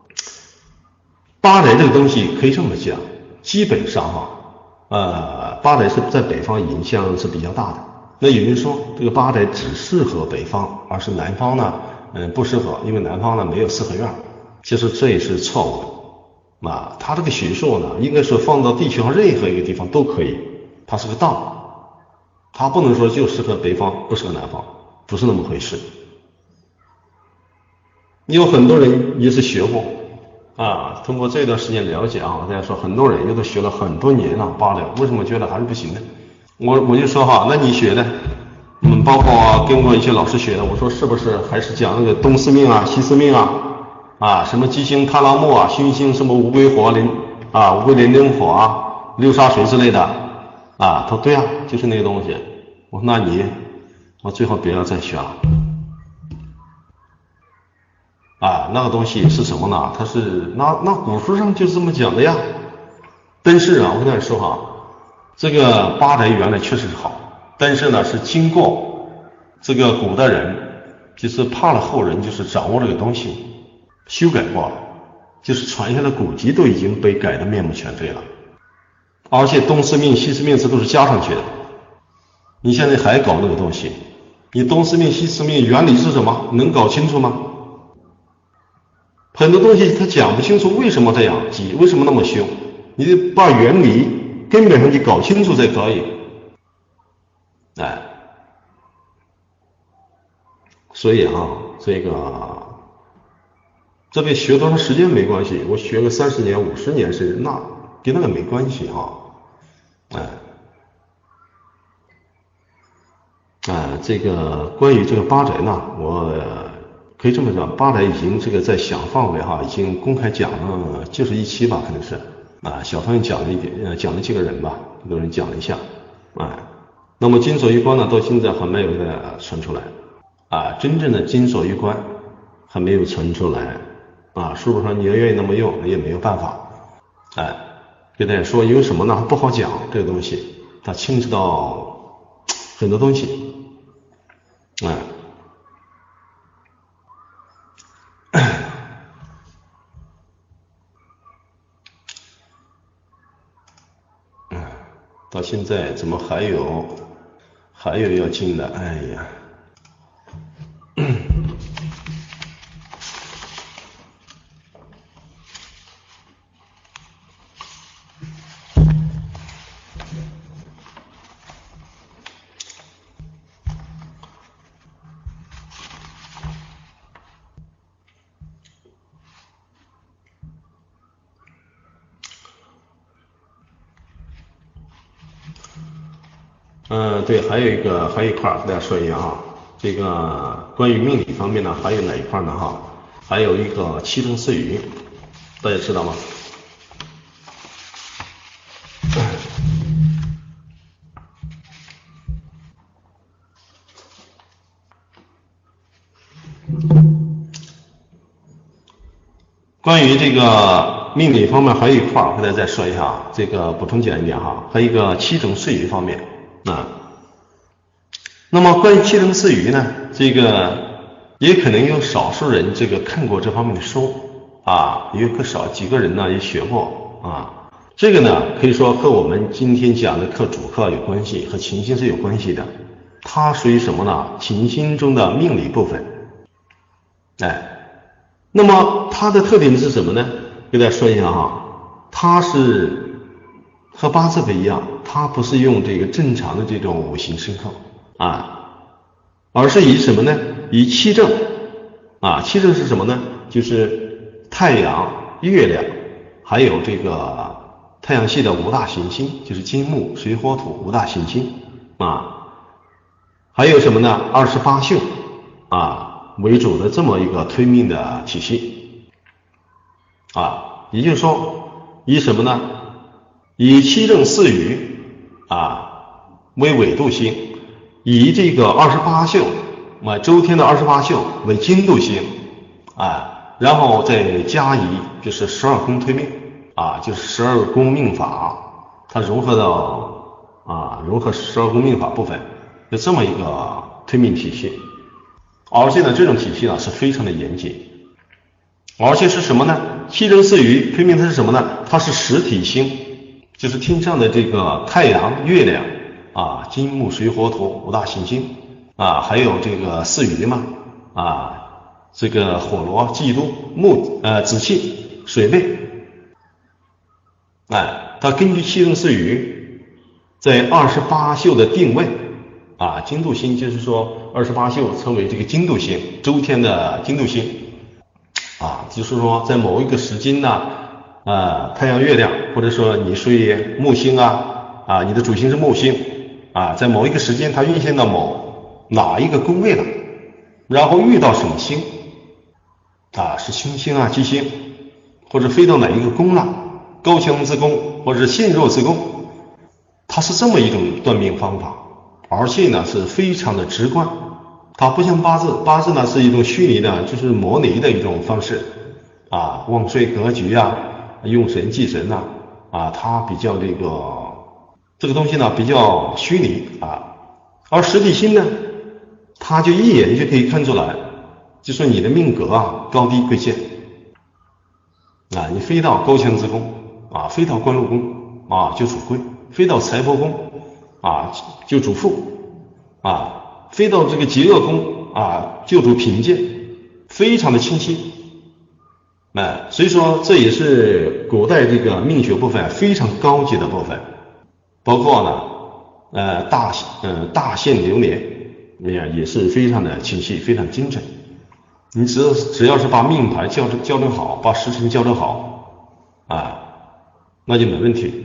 八宅这个东西可以这么讲，基本上哈，八宅是在北方影响是比较大的。那有人说这个八宅只适合北方，而是南方呢，不适合，因为南方呢没有四合院。其实这也是错误的。它这个学术呢，应该说放到地球上任何一个地方都可以，它是个道，它不能说就适合北方，不适合南方，不是那么回事。有很多人也是学过， 啊，通过这段时间了解啊，大家说很多人又都学了很多年了芭蕾，为什么觉得还是不行呢？我就说哈，那你学的，包括跟过一些老师学的，我说是不是还是讲那个东司命啊、西司命啊，什么鸡星、太郎木啊、熏星，什么乌龟火灵啊、乌龟连灯火啊、六煞水之类的啊？他说对啊，就是那个东西。我说那你，我最好别要再学了。啊，那个东西是什么呢？它是那古书上就是这么讲的呀。但是啊，我跟大家说哈，这个芭蕾原来确实是好，但是呢是经过这个古代人就是怕了后人就是掌握这个东西修改过了，就是传下来古籍都已经被改得面目全非了，而且东司命西司命这都是加上去的。你现在还搞那个东西，你东司命西司命原理是什么？能搞清楚吗？很多东西他讲不清楚为什么这样挤，为什么那么凶，你得把原理根本上你搞清楚才可以。哎，所以啊，这边学多长时间没关系，我学个30年50年是那跟那个没关系哈。这个关于这个芭蕾呢，我可以这么讲，芭蕾已经这个在小范围哈，已经公开讲了，就是1期吧，可能是啊，小范围讲了一点，讲了几个人吧，有人讲了一下，那么金锁玉关呢，到现在还没有传出来啊，真正的金锁玉关还没有传出来啊，是不是说你要愿意那么用也没有办法，给大家说，因为什么呢？不好讲这个东西，它牵扯到很多东西，到现在怎么还有要进的？哎呀，对，还有一块跟大家说一下哈，这个关于命理方面呢，还有哪一块呢哈？还有一个七乘四余，大家知道吗？关于这个命理方面还有一块，我给大家再说一下，这个补充讲一点哈，还有一个七乘四余方面那么关于七乘四余呢，这个也可能有少数人这个看过这方面的书也有几个人呢也学过这个呢可以说和我们今天讲的主课有关系，和琴星是有关系的，它属于什么呢？琴星中的命理部分。那么它的特点是什么呢？给大家说一下哈，它是和八字不一样，它不是用这个正常的这种五行生克而是以什么呢？以七正七正是什么呢？就是太阳、月亮，还有这个太阳系的5大行星，就是金木水火土5大行星还有什么呢？28宿为主的这么一个推命的体系也就是说以什么呢？以七正四余为纬度星，以这个28宿周天的28宿为经度星然后再加以就是12宫推命就是12宫命法，它融合12宫命法部分，就这么一个推命体系。而且呢，这种体系呢是非常的严谨，而且是什么呢？七正四余推命它是什么呢？它是实体星，就是天上的这个太阳、月亮金木水火土5大行星还有这个四余嘛这个火罗、嫉妒、子气、水位它根据七正四余在28宿的定位经度星，就是说28宿称为这个经度星，周天的经度星就是说在某一个时间呢，太阳、月亮，或者说你属于木星你的主星是木星在某一个时间它运行到哪一个宫位了，然后遇到什么星是凶星吉星，或者飞到哪一个宫了，高强之宫或者是陷弱之宫，它是这么一种断命方法，而且呢是非常的直观。它不像八字，八字呢是一种虚拟的，就是模拟的一种方式望岁格局用神忌神它比较这个东西呢比较虚拟而实体星呢，它就一眼就可以看出来，就说你的命格高低贵贱你飞到高强之宫飞到官禄宫就主贵，飞到财帛宫就主富飞到这个极恶宫就主贫贱，非常的清晰所以说这也是古代这个命学部分非常高级的部分，包括呢大限流年也是非常的清晰，非常精准。你只要是把命盘校正好，把时辰校正好那就没问题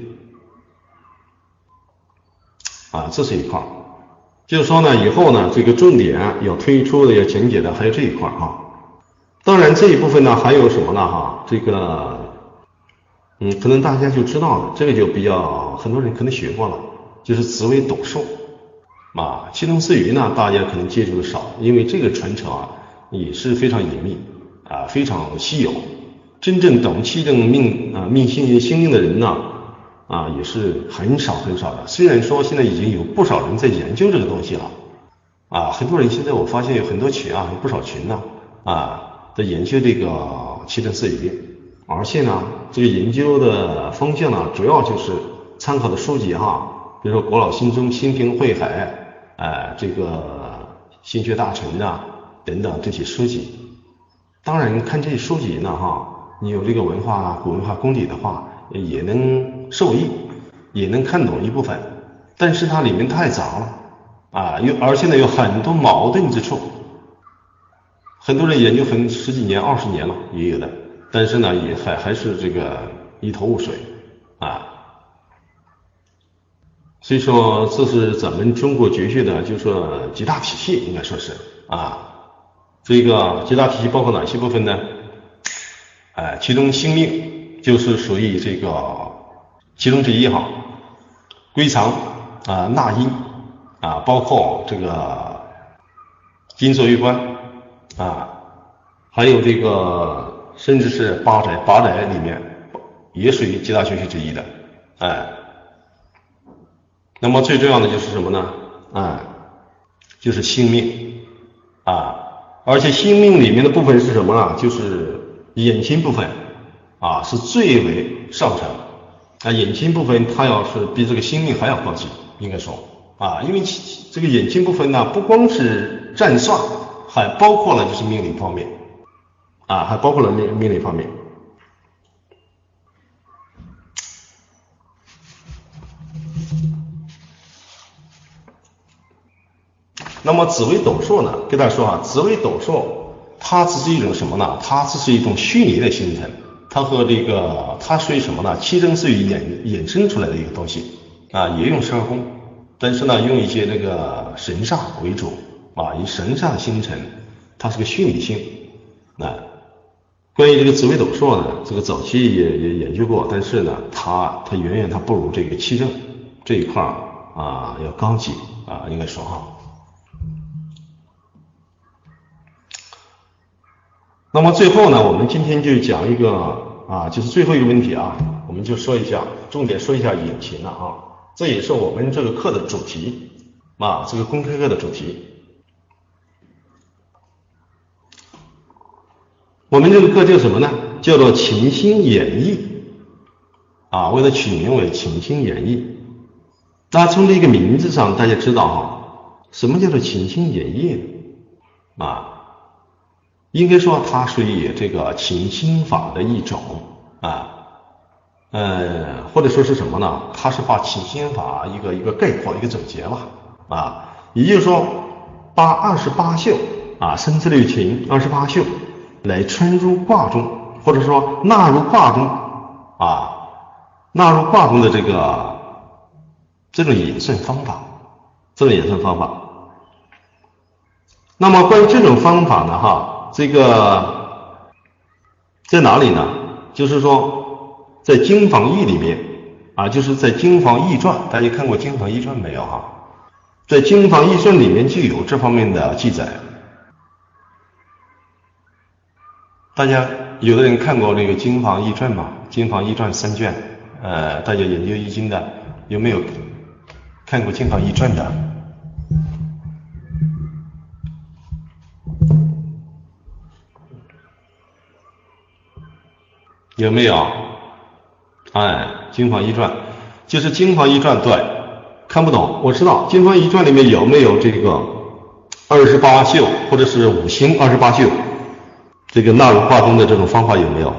这是一块。就是说呢，以后呢这个重点要推出的要讲解的还有这一块当然这一部分呢还有什么呢这个可能大家就知道了，这个就比较很多人可能学过了，就是紫微斗数七通四余呢大家可能接触的少，因为这个传承也是非常隐秘非常稀有，真正懂气正命心命的人呢也是很少的。虽然说现在已经有不少人在研究这个东西了很多人现在我发现有很多群有不少群在研究这个气正四余，而且呢这个研究的方向呢主要就是参考的书籍比如说国老心中、心平慧海这个心学大成等等这些书籍。当然看这些书籍呢你有这个文化古文化功底的话也能受益，也能看懂一部分，但是它里面太杂了而且呢有很多矛盾之处，很多人研究十几年20年了也有的，但是呢也还是这个一头雾水所以说这是咱们中国绝学的就是说几大体系，应该说是这个几大体系包括哪些部分呢其中星命就是属于这个其中之一归藏纳音包括这个金锁玉关还有这个甚至是八宅里面也属于几大学系之一的那么最重要的就是什么呢就是星命而且星命里面的部分是什么呢？就是眼睛部分是最为上乘眼睛部分它要是比这个星命还要高级，应该说因为这个眼睛部分呢不光是占算，还包括了就是命理方面还包括了命理方面。那么紫微斗数呢，跟大家说紫微斗数它只是一种什么呢？它只是一种虚拟的星辰，它和这个它属于什么呢？七正四余衍生出来的一个东西也用12宫，但是呢用一些这个神煞为主以神煞星辰，它是个虚拟星关于这个紫微斗数呢，这个早期也研究过，但是呢它远远不如这个七正这一块要高级应该说那么最后呢，我们今天就讲一个就是最后一个问题我们就说一下，重点说一下引擎了这也是我们这个课的主题这个公开课的主题。我们这个课叫什么呢？叫做请星演绎为了取名为请星演绎。那从这个名字上大家知道什么叫做请星演绎应该说它属于这个请星法的一种或者说是什么呢？它是把请星法一个概括一个总结了也就是说把28宿生剌六情28宿来穿入卦中，或者说纳入卦中啊，纳入卦中的这种演算方法，那么关于这种方法呢，这个在哪里呢？就是说在经房易里面啊，就是在经房易传，大家看过经房易传没有在经房易传里面就有这方面的记载。大家有的人看过这个经房易传吗？经房易传3卷，大家研究易经的有没有看过经房易传的？有没有？经房易传就是经房易传，对，看不懂，我知道经房易传里面有没有这个28宿或者是五行28宿？这个纳入卦中的这种方法有没有？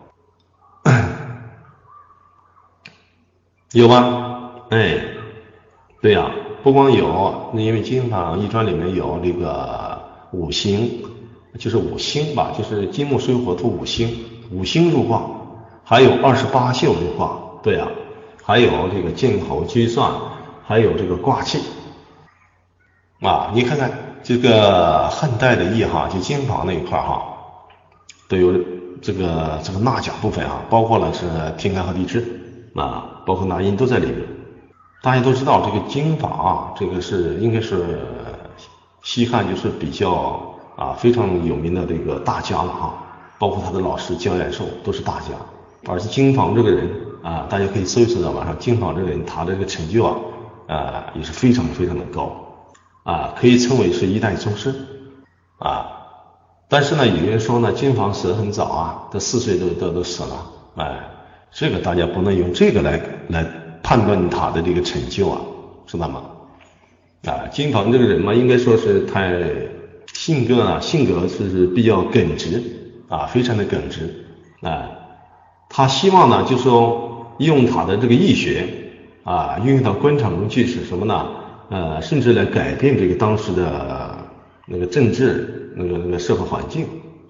有吗？对呀，不光有，因为经房易传里面有这个五行，就是五星吧，就是金木水火土五星入卦，还有28宿入卦，对呀，还有这个晋侯居算，还有这个卦气你看看这个汉代的易就经房那一块都有这个纳甲部分包括了是天干和地支包括纳音都在里面。大家都知道这个经法这个是应该是西汉就是比较非常有名的这个大家了包括他的老师焦延寿都是大家，而且经房这个人大家可以搜一搜在网上，经房这个人他的这个成就也是非常非常的高可以称为是一代宗师但是呢，有人说呢，经房死得很早他4岁都死了，这个大家不能用这个来判断他的这个成就知道吗？经房这个人嘛，应该说是太性格是比较耿直非常的耿直他希望呢，就说用他的这个易学运用到官场中去是什么呢？甚至来改变这个当时的那个政治那个社会环境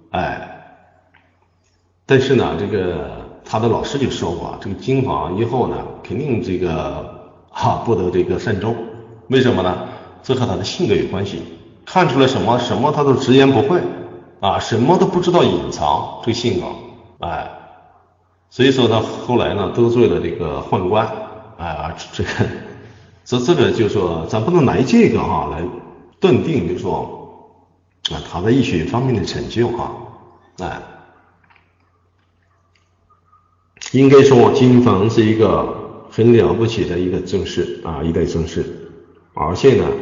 但是呢，这个他的老师就说过这个经房以后呢，肯定这个不得这个善终。为什么呢？这和他的性格有关系，看出来什么他都直言不讳什么都不知道隐藏，这个性格所以说他后来呢得罪了这个宦官这个就是说咱不能拿这个来断定，就是说他在易学方面的成就应该说经房是一个很了不起的一个宗师一代宗师，而且呢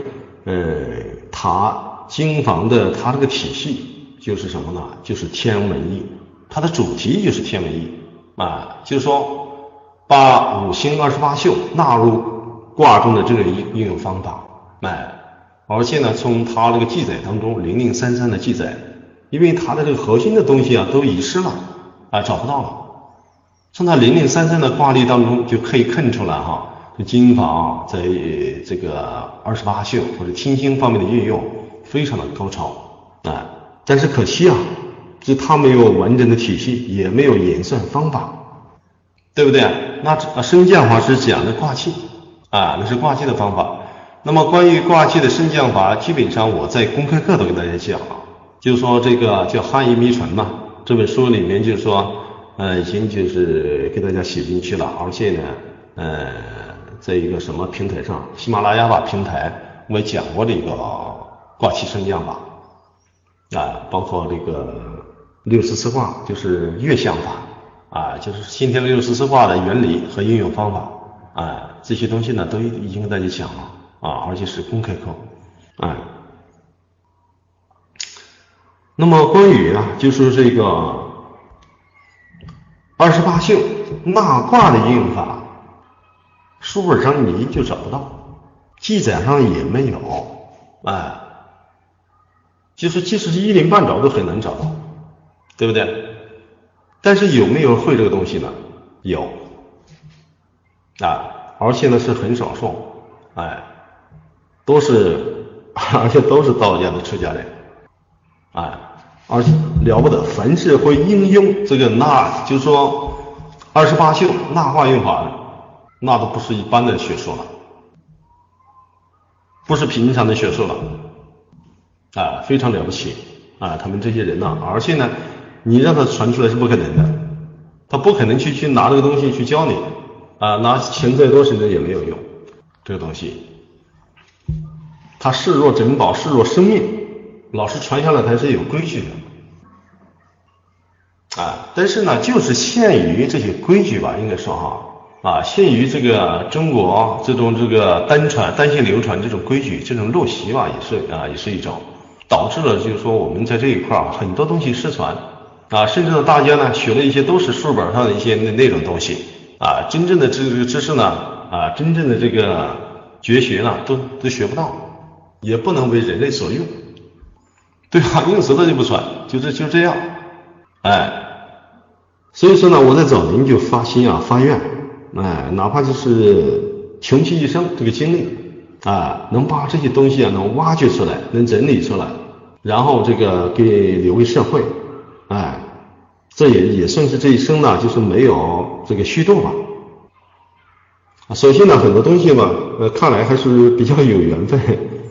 他经房的他这个体系就是什么呢？就是天文易，它的主题就是天文易就是说把五行28宿纳入卦中的这种应用方法而且呢从他这个记载当中0033的记载，因为他的这个核心的东西都遗失了找不到了，从他0033的卦例当中就可以看出来这经房在这个28宿或者听星方面的运用非常的高超但是可惜就他没有完整的体系，也没有演算方法，对不对？那升降法是讲的卦气那是卦气的方法。那么关于卦气的升降法，基本上我在公开课都给大家讲就是说这个叫《汉仪谜传》嘛，这本书里面就是说已经就是给大家写进去了，而且呢在一个什么平台上，喜马拉雅吧平台我也讲过这个卦气升降法包括这个64卦就是月相法就是先天的64卦的原理和应用方法这些东西呢都已经跟大家讲了而且是公开课那么关于就是这个28宿纳卦的应用法，书本上你就找不到，记载上也没有就是即使是108找都很难找到，对不对？但是有没有会这个东西呢？有而且呢是很少数而且都是道家的出家人而且了不得，凡是会应用这个就是说28宿纳化用法的，那都不是一般的学术了，不是平常的学术了啊，非常了不起啊，他们这些人呢，而且呢，你让他传出来是不可能的，他不可能去拿这个东西去教你啊，拿钱再多甚至也没有用，这个东西，他视若珍宝，视若生命，老师传下来还是有规矩的。但是呢，就是限于这些规矩吧，应该说限于这个中国这种这个单线流传这种规矩，这种陋习吧，也是一种，导致了就是说我们在这一块很多东西失传甚至呢大家呢学了一些都是书本上的一些那种东西真正的这个知识呢真正的这个绝学呢都学不到，也不能为人类所用，对吧？用死它就不传，就这样。所以说呢，我在早年就发心发愿，哪怕就是穷其一生这个精力能把这些东西能挖掘出来，能整理出来，然后这个留给社会，这也算是这一生呢，就是没有这个虚度吧。首先呢，很多东西吧，看来还是比较有缘分，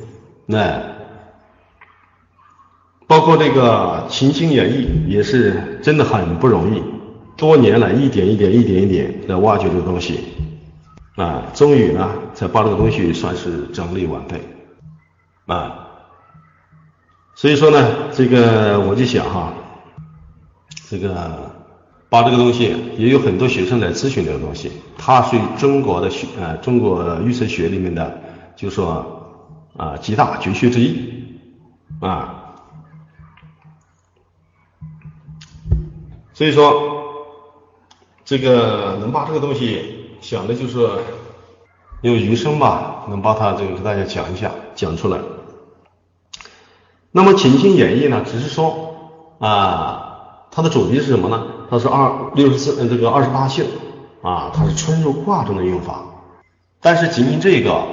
包括这个秦星演义也是真的很不容易，多年来一点一点来挖掘这个东西终于呢才把这个东西算是整理完备所以说呢，这个我就想这个把这个东西，也有很多学生来咨询这个东西，它属于中国预测学里面的，就是说几大绝学之一所以说这个能把这个东西想的就是用余生吧，能把它这个给大家讲出来。那么秦星演义呢，只是说它的主题是什么呢？它是28宿它是春入卦中的用法，但是仅仅这个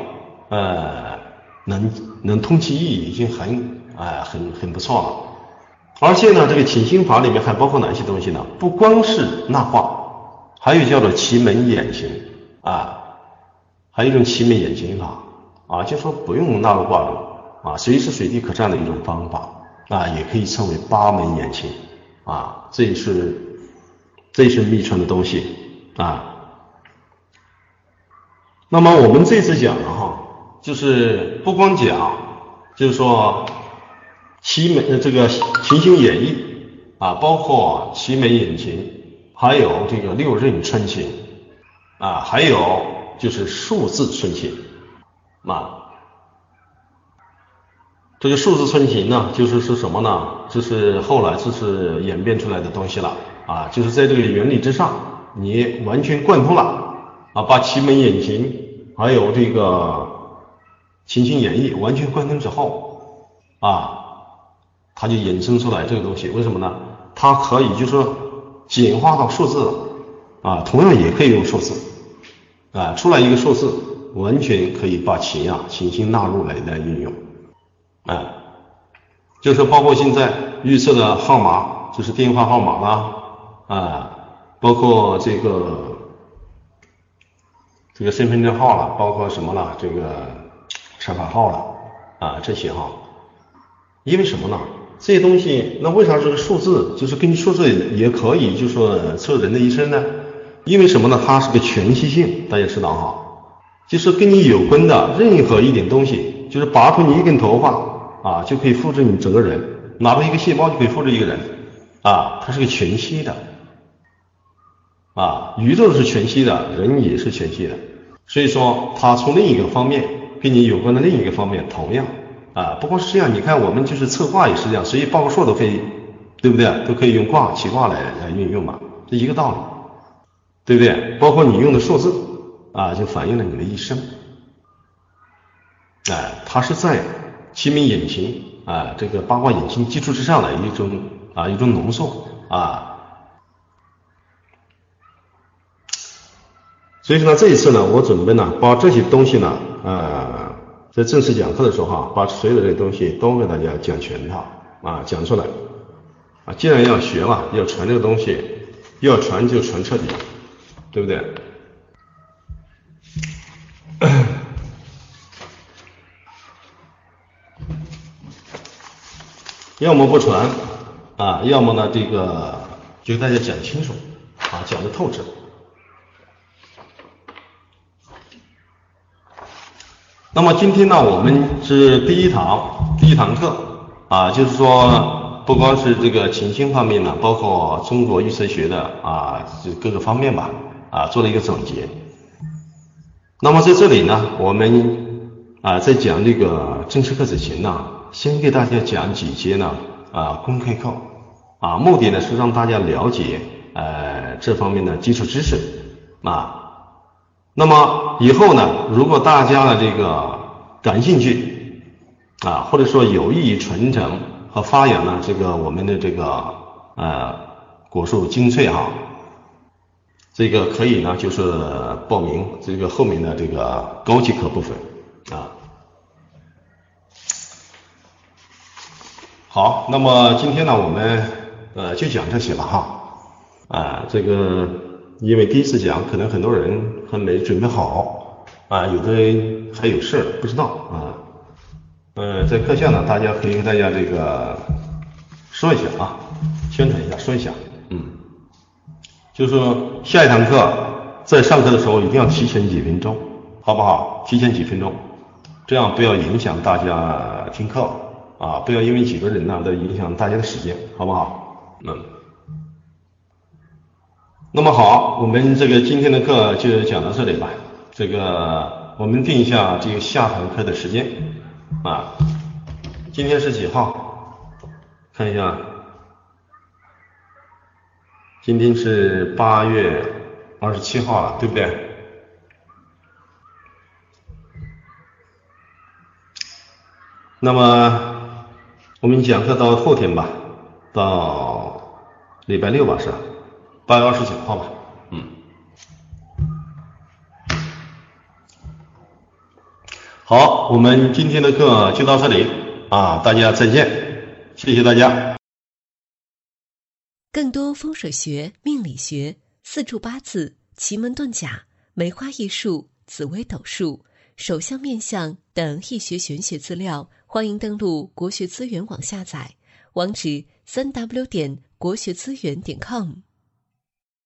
能通其意已经很不错了。而且呢，这个请心法里面还包括哪些东西呢？不光是纳化，还有叫做奇门眼形还有一种奇门眼形法就说不用纳入卦中随时随地可占的一种方法也可以称为八门眼形这也是秘传的东西那么我们这次讲的就是不光讲，就是说这个秦星演义包括奇门眼形，还有这个六壬春晴还有就是数字春晴这个数字春晴呢，就是什么呢？就是后来就是演变出来的东西了就是在这个原理之上，你完全贯通了把奇门眼形还有这个秦星演义完全贯通之后它就衍生出来这个东西。为什么呢？它可以就是说简化到数字了同样也可以用数字出来一个数字，完全可以把秦星纳入来运用就是包括现在预测的号码，就是电话号码啦包括这个身份证号了，包括什么了，这个车牌号了这些因为什么呢？这些东西，那为啥这个数字就是根据数字也可以就是说测人的一生呢？因为什么呢？它是个全息性，大家知道就是跟你有关的任何一点东西，就是拔出你一根头发就可以复制你整个人，哪怕一个细胞就可以复制一个人它是个全息的宇宙是全息的，人也是全息的，所以说它从另一个方面跟你有关的另一个方面同样不光是这样，你看我们就是测卦也是这样，随意报个数都可以，对不对？都可以用卦起卦来运用嘛，这一个道理，对不对？包括你用的数字就反映了你的一生它是在奇门眼形这个八卦眼形基础之上的一种浓缩所以说呢，这一次呢，我准备呢把这些东西呢在正式讲课的时候把所有的这些东西都给大家讲全套讲出来啊，既然要学嘛，要传这个东西，要传就传彻底，对不对？要么不传啊，要么呢这个就给大家讲清楚啊，讲得透彻。那么今天呢，我们是第一堂课啊，就是说不光是这个琴星方面呢，包括中国预测学的啊各个方面吧啊，做了一个总结。那么在这里呢，我们啊在讲这个正式课之前呢，先给大家讲几节呢公开课啊，目的呢是让大家了解这方面的基础知识啊。那么以后呢，如果大家的这个感兴趣啊，或者说有意于传承和发扬呢这个我们的这个果树精粹哈，这个可以呢就是报名这个后面的这个高级课部分啊。好，那么今天呢我们就讲这些了哈这个因为第一次讲，可能很多人还没准备好啊，有的人还有事不知道啊。在课下呢，大家可以跟大家这个说一下啊，宣传一下，说一下，就是说下一堂课在上课的时候一定要提前几分钟，好不好？提前几分钟，这样不要影响大家听课啊，不要因为几个人呢的影响大家的时间，好不好？那么好，我们这个今天的课就讲到这里吧。这个我们定一下这个下堂课的时间啊。今天是几号？看一下，今天是8月27号了，对不对？那么我们讲课到后天吧，到礼拜六吧，是吧？8月29号吧，好，我们今天的课就到这里啊，大家再见，谢谢大家。 更多风水学、命理学、四柱八字、奇门遁甲、梅花易数、紫微斗数、手相面相等易学玄学资料，欢迎登录国学资源网下载，网址3w.国学资源.com。